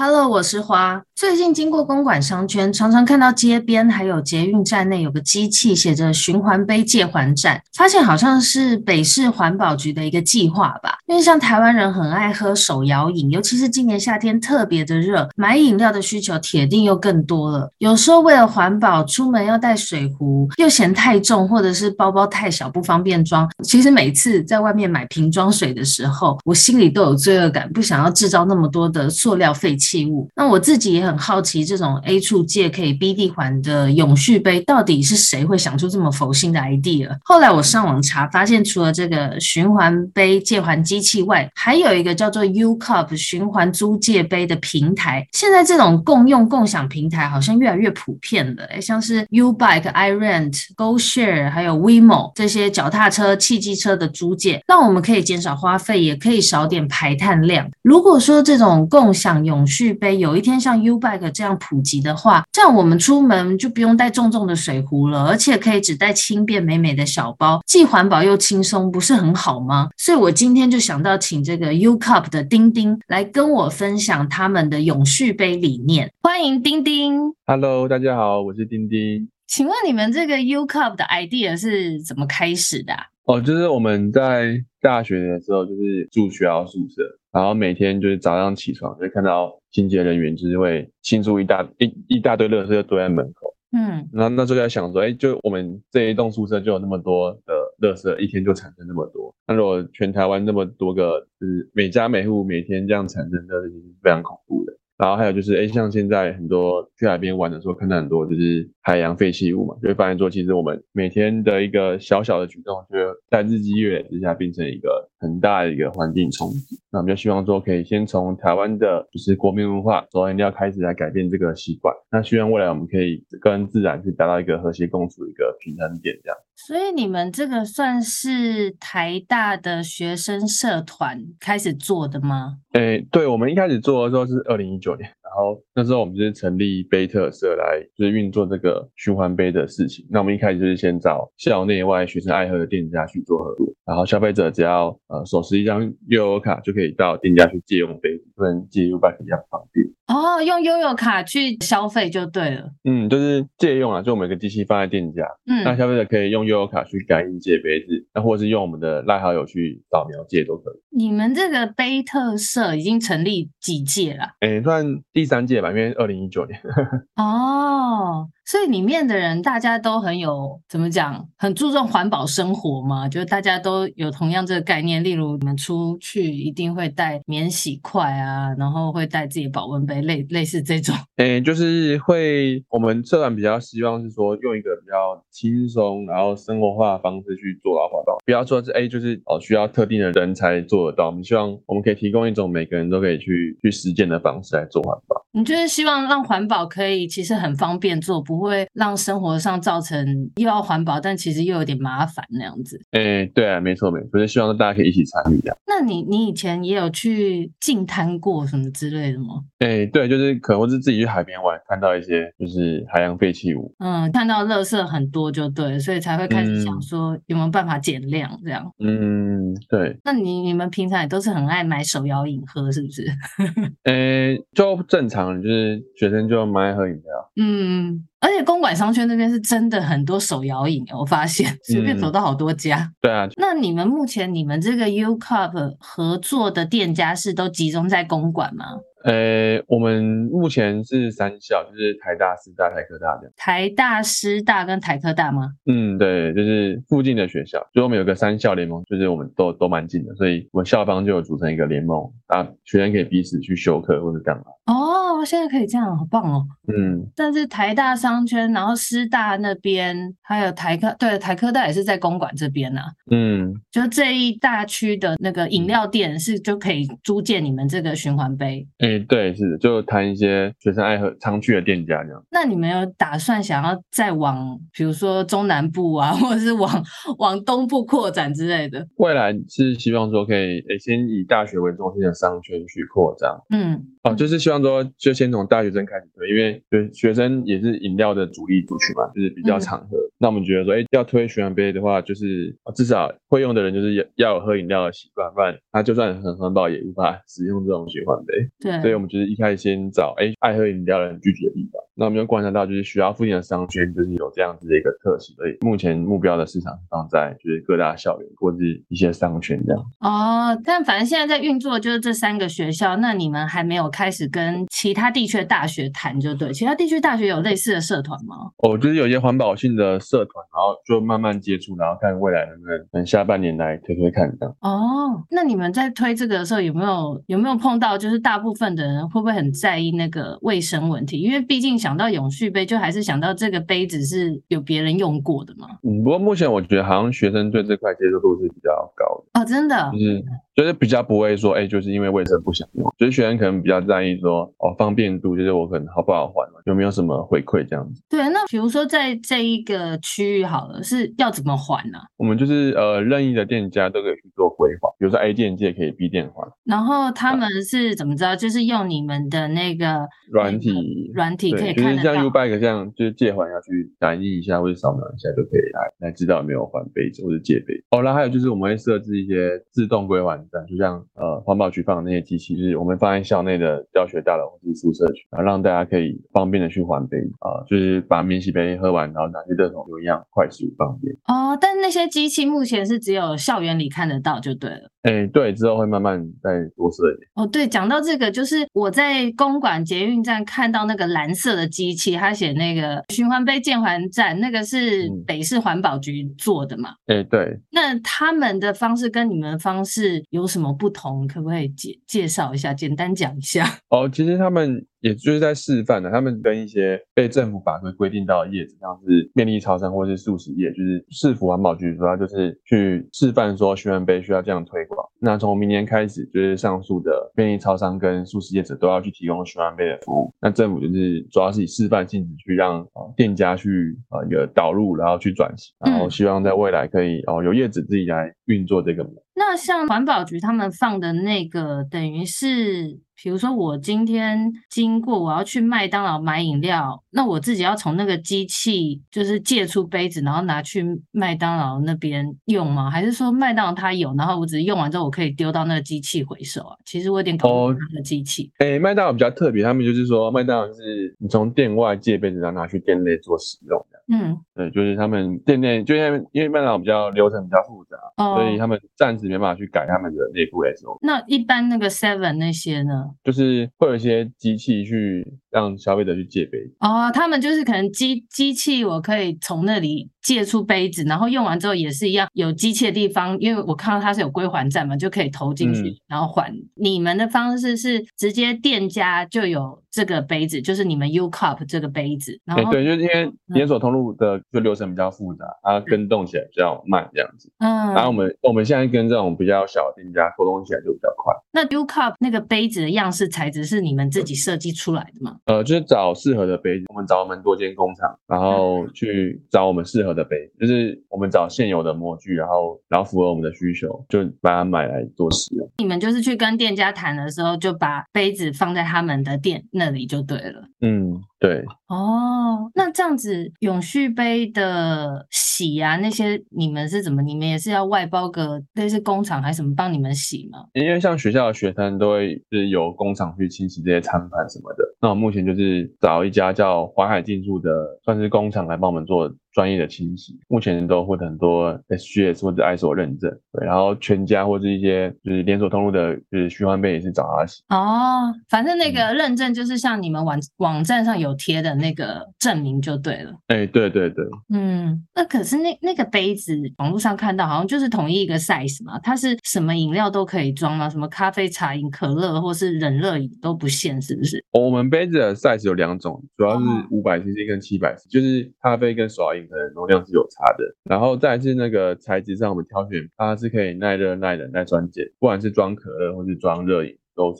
Hello，我是花。最近经过公馆商圈，常常看到街边还有捷运站内有个机器写着循环杯借还站，发现好像是北市环保局的一个计划吧。因为像台湾人很爱喝手摇饮，尤其是今年夏天特别的热，买饮料的需求铁定又更多了。有时候为了环保，出门要带水壶，又嫌太重，或者是包包太小不方便装。其实每次在外面买瓶装水的时候，我心里都有罪恶感，不想要制造那么多的塑料废弃物。那我自己也很好奇，这种 A 处借可以 B 地还的永续杯，到底是谁会想出这么佛心的 idea？后来我上网查，发现除了这个循环杯借还机器外，还有一个叫做 U Cup 循环租借杯的平台。现在这种共用共享平台好像越来越普遍了，像是 U Bike、iRent、GoShare 还有 WeMo 这些脚踏车、汽机车的租借，让我们可以减少花费，也可以少点排碳量。如果说这种共享永续杯有一天像 U-Bike 这样普及的话，这样我们出门就不用带重重的水壶了，而且可以只带轻便美美的小包，既环保又轻松，不是很好吗？所以我今天就想到请这个 U-Cup 的丁丁来跟我分享他们的永续杯理念。欢迎丁丁。 Hello，大家好，我是丁丁。 请问你们这个 U-Cup 的 idea 是怎么开始的啊？ 就是我们在大学的时候，就是住学校宿舍，然后每天就是早上起床就看到清洁人员就是会清出一大堆垃圾就堆在门口。然后那时候在想说，就我们这一栋宿舍就有那么多的垃圾，一天就产生那么多。那如果全台湾那么多个，就是每家每户每天这样产生垃圾，其实是非常恐怖的。然后还有就是，像现在很多去海边玩的时候，看到很多就是海洋废弃物嘛，就会发现说，其实我们每天的一个小小的举动，就在日积月累之下，变成一个很大的一个环境冲击。那我们就希望说，可以先从台湾的就是国民文化手摇饮料开始来改变这个习惯。那希望未来我们可以跟自然去达到一个和谐共处的一个平衡点，这样。 所以你们这个算是台大的学生社团开始做的吗？ 对，我们一开始做的时候是2019年，然后那时候我们就是成立杯特社来就是运作这个循环杯的事情。那我们一开始就是先找校内外学生爱喝的店家去做合作，然后消费者只要手持一张悠游卡就可以到店家去借用杯子，跟借 U-Bike 一样方便。 用悠游卡去消费就对了。 就是借用就我们有个机器放在店家，那消费者可以用悠游卡去感应借杯子，那或者是用我们的赖好友去扫描借都可以。 你们这个杯特社已经成立几届了？ 算第3届吧，因为2019年。 所以里面的人大家都很有怎么讲，很注重环保生活嘛，就是大家都有同样这个概念。例如你们出去一定会带免洗筷啊，然后会带自己的保温杯，类似这种。 就是我们社团比较希望是说用一个比较轻松然后生活化的方式去做到环保，不要说是就是需要特定的人才做得到。我们希望我们可以提供一种每个人都可以去实践的方式来做环保。 你就是希望让环保可以其实很方便做，不会让生活上造成又要环保，但其实又有点麻烦那样子。 对啊，没错，就是希望大家可以一起参与的。 那你以前也有去净滩过什么之类的吗？ 对，就是可能或是自己去海边玩，看到一些就是海洋废弃物， 看到垃圾很多就对了，所以才会开始想说有没有办法减量这样。 对。 那你们平常也都是很爱买手摇饮喝是不是？ 就正常，就是学生就蛮爱喝饮料。 而且公馆商圈那边是真的很多手摇饮，我发现随便走到好多家。 对啊。 那你们目前你们这个 U-Cup 合作的店家是都集中在公馆吗？ 我们目前是3校，就是台大、师大、台科大这样。 台大、师大跟台科大吗？ 对，就是附近的学校，所以我们有个3校联盟，就是我们都蛮近的，所以我们校方就有组成一个联盟，学生可以彼此去修课或者干嘛。 现在可以这样，好棒哦。但是台大商圈，然后师大那边还有台科大也是在公馆这边啊。就这一大区的那个饮料店就可以租借你们这个循环杯。 对，是的，就谈一些学生爱喝常去的店家这样。 那你们有打算想要再往比如说中南部啊，或者是往东部扩展之类的？ 未来是希望说可以先以大学为中心的商圈去扩张。就是希望说就就先从大学生开始推，因为学生也是饮料的主力族群嘛，就是比较常喝。那我们觉得说，要推循环杯的话，就是至少会用的人就是要有喝饮料的习惯，不然他就算很环保也无法使用这种循环杯。 对， 所以我们就是一开始先找爱喝饮料的人聚集的地方。那我们就观察到，就是学校附近的商圈就是有这样子的一个特性，所以目前目标的市场放在就是各大校园或是一些商圈这样。 但反正现在在运作就是这3个学校，那你们还没有开始跟其他地区的大学谈就对。其他地区大学有类似的社团吗？ 就是有一些环保性的社团，然后就慢慢接触，然后看未来能不能下半年来推看这样。 那你们在推这个的时候有没有碰到就是大部分的人会不会很在意那个卫生问题？因为毕竟想到永续杯，就还是想到这个杯子是有别人用过的嘛。 不过目前我觉得好像学生对这块接受度是比较高的。 真的， 就是比较不会说，就是因为卫生不想用，就是学生可能比较在意说，方便度，就是我可能好不好还，有没有什么回馈这样子。 对，那比如说在这一个区域好了，是要怎么还呢？ 我们就是任意的店家都可以去做归还，比如说 A 店借可以 B 店还。 然后他们是怎么知道？就是用你们的那个软体可以看得到， 就是像 U-Bike 这样，就是借还要去感应一下或者扫描一下就可以来知道有没有还杯子或者借杯子。然后还有就是我们会设置一些自动归还站，就像环保局放的那些机器，就是我们放在校内的教学大楼或是宿舍区，然后让大家可以方便的去还杯就是把免洗杯喝完，然后拿去热桶一样快速方便。 但那些机器目前是只有校园里看得到就对了。 对，之后会慢慢再多设一点。 对，讲到这个，就是我在公馆捷运站看到那个蓝色的机器，它写那个循环杯建环站，那个是北市环保局做的嘛？ 对。 那他们的方式跟你们的方式有什么不同？可不可以介绍一下，简单讲一下？ 其实他们也就是在示范的，他们跟一些被政府法规规定到的业者，像是便利超商或是素食业，就是市府环保局主要就是去示范说循环杯需要这样推广。那从明年开始，就是上述的便利超商跟素食业者都要去提供循环杯的服务。那政府就是主要是以示范性质去让店家去一个导入，然后去转型，然后希望在未来可以有业者自己来运作这个模式。 那像环保局他们放的那个，等于是比如说我今天经过，我要去麦当劳买饮料，那我自己要从那个机器就是借出杯子，然后拿去麦当劳那边用吗？还是说麦当劳它有，然后我只是用完之后我可以丢到那个机器回收啊？其实我有点搞不懂那个机器。 麦当劳比较特别，他们就是说麦当劳就是你从店外借杯子，然后拿去店内做使用的。对，就是他们店内，就因为麦当劳比较流程比较复杂，所以他们暂时没办法去改他们的内部 SOP。 那一般那个 Seven 那些呢？ 就是会有一些机器去让消费者去借杯子。 他们就是可能机器我可以从那里借出杯子，然后用完之后也是一样有机器的地方，因为我看到它是有归还站嘛，就可以投进去，然后还。你们的方式是直接店家就有这个杯子，就是你们 U-Cup 这个杯子，然后对，就是因为连锁通路的就流程比较复杂，它跟动起来比较慢这样子。然后我们现在跟这种比较小的店家沟通起来就比较快。 那 U-Cup 那个杯子的样式材质是你们自己设计出来的吗？ 就是找适合的杯子，我们找蛮多间工厂，然后去找我们适合的杯子，就是我们找现有的模具，然后符合我们的需求，就把它买来做使用。 你们就是去跟店家谈的时候，就把杯子放在他们的店那里就对了。 对。 那这样子永续杯的洗啊那些你们是怎么？你们也是要外包个类似工厂还是什么帮你们洗吗？ 因为像学校的学生都会就是由工厂去清洗这些餐盘什么的，那我目前就是找一家叫淮海竞速的算是工厂来帮我们做专业的清洗，目前都获得很多 SGS 或者 ISO 认证。对，然后全家或者一些就是连锁通路的就是循环杯也是找他洗。 反正那个认证就是像你们网站上有贴的那个证明就对了。 对。 那可是那个杯子网络上看到好像就是统一一个 size 嘛，它是什么饮料都可以装吗？什么咖啡、茶饮、可乐或是冷热饮都不限是不是？ 我们杯子的 size 有2种，主要是500cc 跟700cc，就是咖啡跟手摇饮可能容量是有差的。然后再来是那个材质上我们挑选它是可以耐热、耐冷、耐酸碱，不管是装可乐或是装热饮都是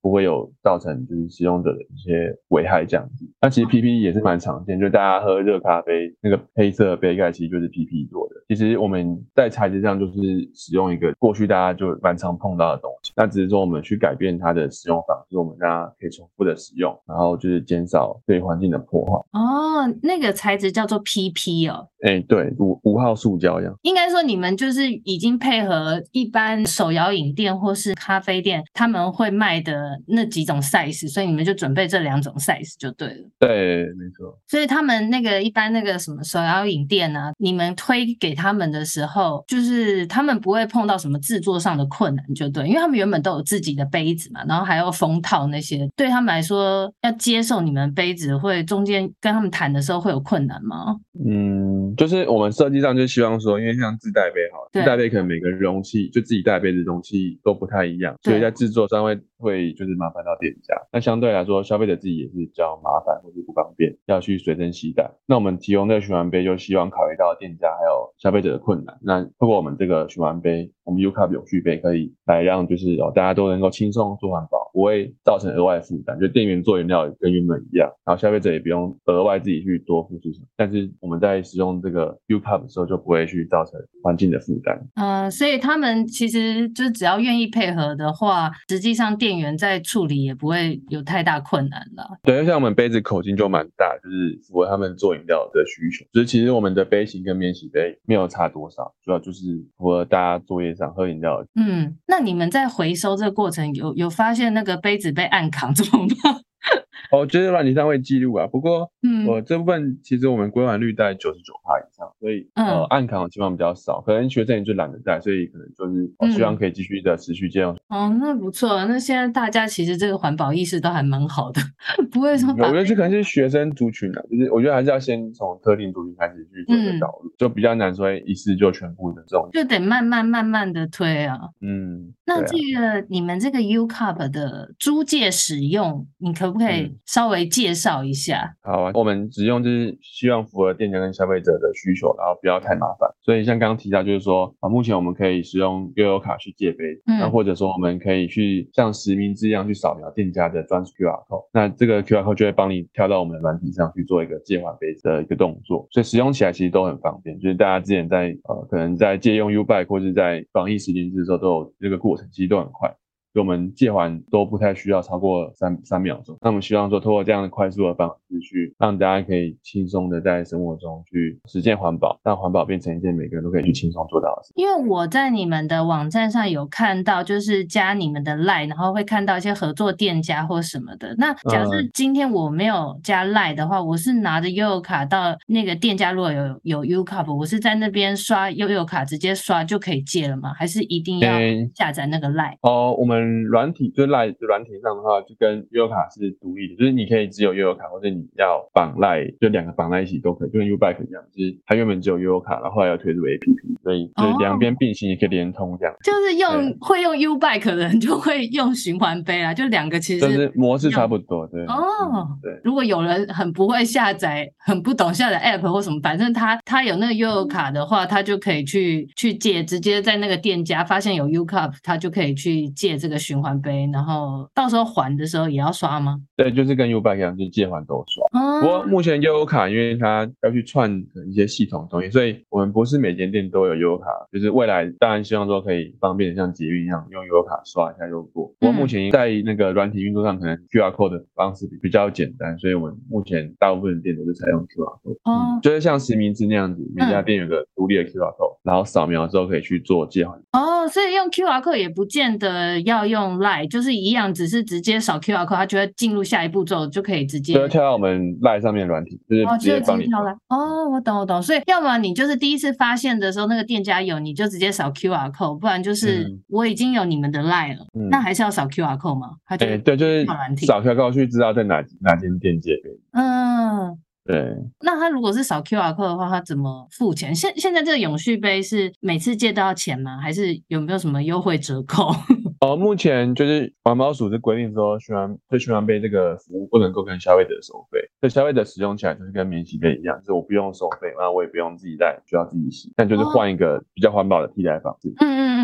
不会有造成就是使用者的一些危害这样子。那其实 PP 也是蛮常见，就大家喝热咖啡那个黑色的杯盖其实就是 PP 做的。其实我们在材质上就是使用一个过去大家就蛮常碰到的东西，那只是说我们去改变它的使用方式，我们让它可以重复的使用，然后就是减少对环境的破坏。 那个材质叫做 PP 哦。 对，5号塑胶一样。 应该说你们就是已经配合一般手摇饮店或是咖啡店他们会卖的那几种 size， 所以你们就准备这2种 size 就对了。 对，没错。 所以他们那个一般那个什么手摇饮店啊，你们推给他们的时候，就是他们不会碰到什么制作上的困难就对，因为他们原本都有自己的杯子嘛，然后还要封套那些，对他们来说要接受你们杯子，会中间跟他们谈的时候会有困难吗？ 就是我们设计上就希望说，因为像自带杯好了，自带杯可能每个容器就自己带杯子容器都不太一样，所以在制作上会就是麻烦到店家。那相对来说，消费者自己也是比较麻烦或是不方便，要去随身携带。那我们提供这个循环杯，就希望考虑到店家还有消费者的困难。那透过我们这个循环杯，我们 UCup 永续杯可以来让就是大家都能够轻松做环保，不会造成额外负担。就店员做饮料跟原本一样，然后消费者也不用额外自己去多付出什么。但是我们在使用这个 UCup 的时候，就不会去造成环境的负担。 所以他们其实就只要愿意配合的话，实际上店员在处理也不会有太大困难了。 对，像我们杯子口径就蛮大，就是符合他们做饮料的需求。就是其实我们的杯型跟免洗杯没有差多少，主要就是符合大家作业上喝饮料的。 那你们在回收这个过程有发现那个杯子被暗扛怎么办？ 就是软体上会记录啊，不过我这部分其实我们归还率在99%以上，所以暗扛的情况比较少，可能学生也就懒得带，所以可能就是希望可以继续的持续借用。 那不错，那现在大家其实这个环保意识都还蛮好的，不会说我觉得这可能是学生族群啊，就是我觉得还是要先从特定族群开始去做一个导入，就比较难说一次就全部的这种， 就得慢慢的推啊。那这个你们这个 UCup 的租借使用，你可不可以稍微介绍一下？ 好啊，我们使用就是希望符合店家跟消费者的需求，然后不要太麻烦。所以像刚刚提到，就是说目前我们可以使用悠游卡去借杯，那或者说我们可以去像实名制一样去扫描店家的专属 QR code， 那这个 QR code 就会帮你跳到我们的软体上去做一个借还杯的一个动作，所以使用起来其实都很方便。就是大家之前在可能在借用 U-Bike 或是在防疫实名制的时候都有这个过程，其实都很快。所以我们借还都不太需要超过3秒钟。那我们希望说，透过这样的快速的方式去让大家可以轻松的在生活中去实践环保，让环保变成一件每个人都可以去轻松做到的事。 因为我在你们的网站上有看到，就是加你们的 LINE， 然后会看到一些合作店家或什么的。那假设今天我没有加 LINE 的话，我是拿着悠游卡到那个店家，如果有 UCup， 我是在那边刷悠游卡直接刷就可以借了吗？还是一定要下载那个 LINE？ 我们软体就是 LINE 软体上的话，就跟悠游卡是独立的，就是你可以只有悠游卡，或者你要绑 LINE，就2个绑在一起都可以，就跟 U-Bike 一样，就是它原本只有悠游卡，然后后来要推出 APP， 所以就是两边并行也可以连通这样。 就是会用 U-Bike 的人就会用循环杯啦，就2个其实就是模式差不多，对。 对。如果有人很不会下载，很不懂下载 App 或什么，反正他有那个悠游卡的话，他就可以去借，直接在那个店家发现有 UCup， 他就可以去借这个循环杯，然后到时候还的时候也要刷吗？ 对，就是跟 U-Bike 一样，就是借还都刷。不过目前悠游卡因为它要去串一些系统的东西，所以我们不是每间店都有悠游卡，就是未来当然希望说可以方便像捷运一样用悠游卡刷一下就过。不过目前在那个软体运作上，可能 QR code 的方式比较简单，所以我们目前大部分的店都是采用 QR code，就是像实名制那样子，每家店有个独立的 QR code，然后扫描之后可以去做借还。 所以用 QR code 也不见得要用 LINE， 就是一样，只是直接扫 QR code， 它就会进入下一步骤，就可以直接就跳到我们 LINE 上面的软体，就是直接帮你跳来。 我懂。所以要么你就是第一次发现的时候，那个店家有，你就直接扫 QR code， 不然就是我已经有你们的 LINE 了，那还是要扫 QR code 吗？ 对，就是扫 QR code 去知道在哪间店借杯。对。 那他如果是扫 QR code 的话，他怎么付钱？现在这个永续杯是每次借都要钱吗？还是有没有什么优惠折扣？ 目前就是环保署是规定说循环杯这个服务不能够跟消费者收费，所以消费者使用起来就是跟免洗杯一样，就是我不用收费，那我也不用自己带，需要自己洗，但就是换一个比较环保的替代方式。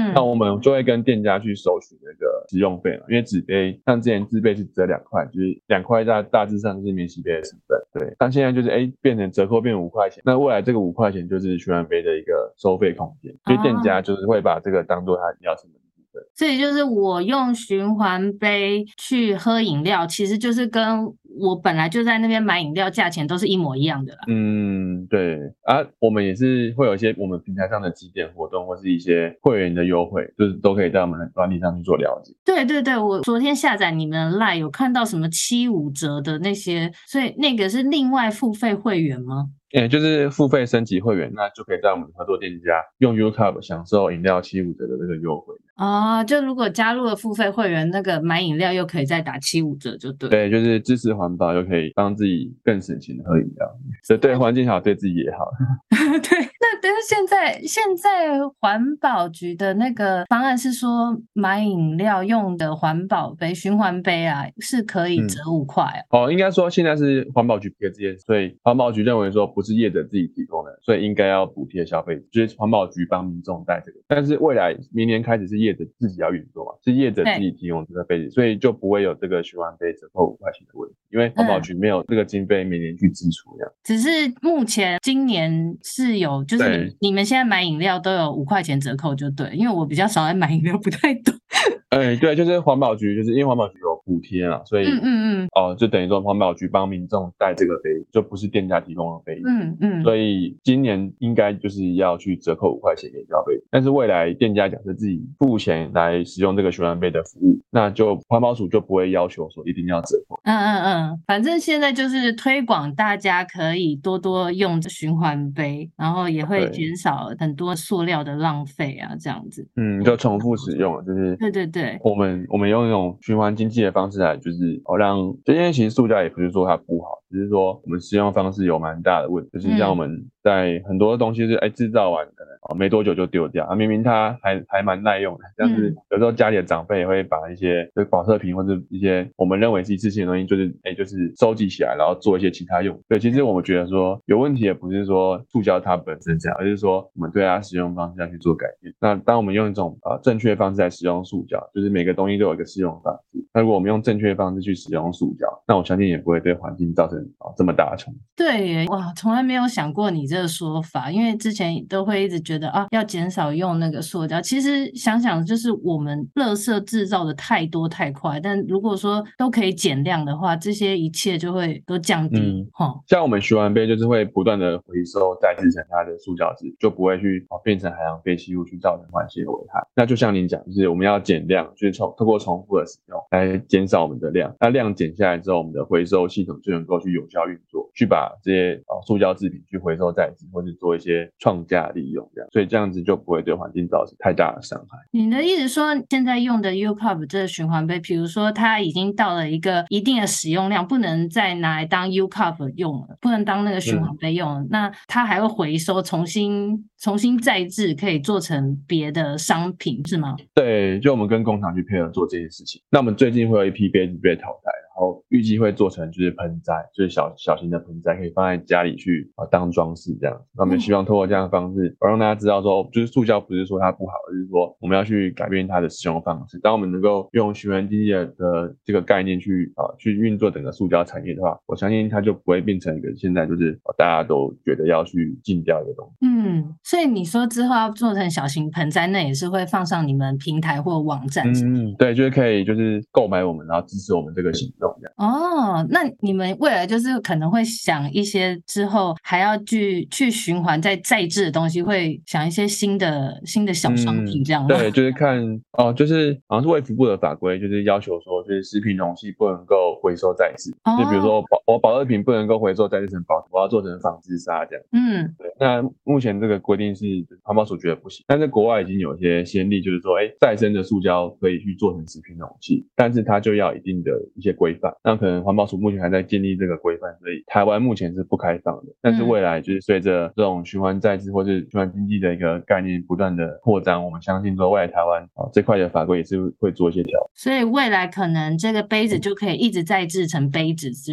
那我们就会跟店家去收取那个使用费嘛，因为纸杯像之前自备是折2块，就是2块大致上就是免洗杯的成本，对。但现在就是变成折扣变5块钱，那未来这个5块钱就是循环杯的一个收费空间，所以店家就是会把这个当做他饮料成本。 所以就是我用循环杯去喝饮料，其实就是跟我本来就在那边买饮料价钱都是一模一样的啦。 对啊，我们也是会有一些我们平台上的集点活动或是一些会员的优惠，就是都可以在我们的专利上去做了解。 对，我昨天下载你们的 LINE 有看到什么75折的那些，所以那个是另外付费会员吗？ 就是付费升级会员，那就可以在我们合作店家用 UCup 享受饮料75折的这个优惠。 就如果加入了付费会员，那个买饮料又可以再打75折就对。 对，就是支持环保，又可以帮自己更省钱的喝饮料，所以对环境好，对自己也好。 对，那但是现在环保局的那个方案是说，买饮料用的环保杯、循环杯啊，是可以折5块应该说现在是环保局补贴这件事，所以环保局认为说不是业者自己提供的，所以应该要补贴消费者，就是环保局帮民众带这个。但是未来明年开始是业者自己要运作嘛，是业者自己提供这个杯子，所以就不会有这个循环杯折扣5块钱的问题，因为环保局没有这个经费每年去支出这样。 只是目前今年是有，就是你们现在买饮料都有5块钱折扣就对，因为我比较少在买饮料，不太懂。 对，就是环保局，就是因为环保局有补贴嘛，所以就等于说环保局帮民众带这个杯，就不是店家提供的杯子。所以今年应该就是要去折扣5块钱给消费者，但是未来店家假设自己付钱来使用这个循环杯的服务，那就环保署就不会要求说一定要折扣。 反正现在就是推广大家可以多多用循环杯，然后也会减少很多塑料的浪费啊，这样子。 就重复使用，就是对， 我们用那种循环经济的方式来，就是让，因为其实塑胶也不是说它不好，只是说我们使用方式有蛮大的问题，就是像我们在很多东西是制造完可能没多久就丢掉，明明它还蛮耐用的，像是有时候家里的长辈也会把一些保特瓶或者一些我们认为是一次性的东西，就是收集起来，然后做一些其他用。对，其实我们觉得说有问题也不是说塑胶它本身这样，而是说我们对它使用方式要去做改变。那当我们用一种正确的方式来使用塑胶，就是每个东西都有一个适用方式。那如果我们用正确的方式去使用塑胶，那我相信也不会对环境造成这么大的冲击。 对耶，哇，从来没有想过你这个说法，因为之前都会一直觉得要减少用那个塑胶。其实想想，就是我们垃圾制造的太多太快，但如果说都可以减量的话，这些一切就会都降低。 像我们循环杯就是会不断的回收再制成它的塑胶质，就不会去变成海洋废弃物去造成环境的危害。那就像您讲，就是我们要减量，就是透过重复的使用来减少我们的量。那量减下来之后，我们的回收系统就能够去有效运作，去把这些塑胶制品去回收再制，或是做一些创价利用这样，所以这样子就不会对环境造成太大的伤害。 你的意思说，现在用的 UCup 这个循环杯，比如说它已经到了一个一定的使用量，不能再拿来当 UCup 用了，不能当那个循环杯用了，那它还会回收，重新再制，可以做成别的商品，是吗？ 对，就我们跟工厂去配合做这件事情。那我们最近会有一批杯子被淘汰，然后预计会做成就是盆栽，就是小型的盆栽，可以放在家里去当装饰这样。那我们希望透过这样的方式，让大家知道说，就是塑胶不是说它不好，而是说我们要去改变它的使用方式。当我们能够用循环经济的这个概念去运作整个塑胶产业的话，我相信它就不会变成一个现在就是大家都觉得要去禁掉的东西。 所以你说之后要做成小型盆栽，那也是会放上你们平台或网站。 对，就是可以就是购买我们，然后支持我们这个行动这样。那你们未来就是可能会想一些之后还要去循环再制的东西，会想一些新的小商品这样吗？ 对，就是看就是好像是卫福部的法规，就是要求说，就是食品容器不能够回收再制。就比如说我保乐瓶不能够回收再制成保特，我要做成纺织纱这样。对，那目前这个规定是环保署觉得不行，但是国外已经有一些先例，就是说再生的塑胶可以去做成食品容器，但是它就要一定的一些规范。那可能环保署目前还在建立这个规范，所以台湾目前是不开放的。但是未来就是随着这种循环再制或是循环经济的一个概念不断的扩张，我们相信说未来台湾这块的法规也是会做一些调整。 所以未来可能这个杯子就可以一直再制成杯子之类的，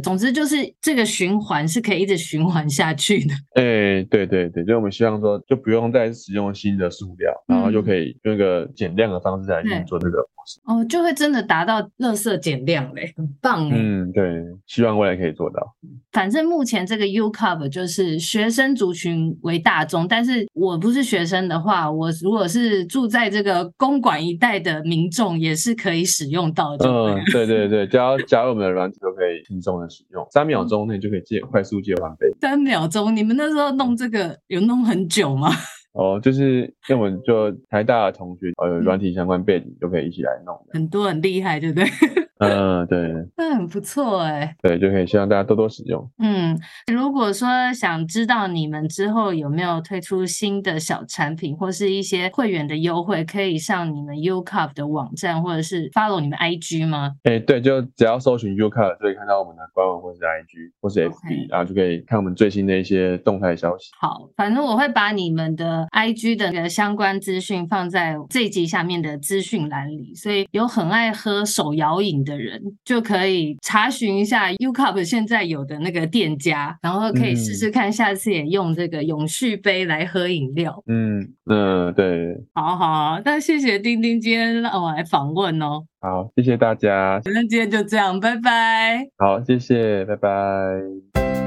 总之就是这个循环是可以一直循环下去的。 对对对，就我们希望说就不用再使用新的塑料，然后就可以用一个减量的方式来运作这个模式。 就会真的达到垃圾减量嘞，很棒哎。 对，希望未来可以做到。 反正目前这个 U-Cup 就是学生族群为大众，但是我不是学生的话，我如果是住在这个公馆一带的民众也是可以使用到的。 对对对，只要加入我们的软体都可以轻松的使用，3秒钟内就可以快速借还杯。 3秒钟，你们那时候弄这个有弄很久吗？ 就是因为我们就台大的同学有软体相关背景，就可以一起来弄， 很多很厉害，对不对？ 对， 那很不错哎。 对，就可以希望大家多多使用。 如果说想知道你们之后有没有推出新的小产品，或是一些会员的优惠，可以上你们 U-Cup 的网站，或者是 follow 你们 IG 吗？ 对，就只要搜寻 U-Cup 就可以看到我们的官网或是 IG 或是 FB，然后就可以看我们最新的一些动态消息。 好，反正我会把你们的 IG 的那个相关资讯放在这一集下面的资讯栏里，所以有很爱喝手摇饮的人就可以查询一下 U-Cup 现在有的那个店家，然后可以试试看下次也用这个永续杯来喝饮料。 对， 好，那谢谢丁丁今天让我来访问哦。 好，谢谢大家。 那今天就这样，拜拜。 好，谢谢，拜拜。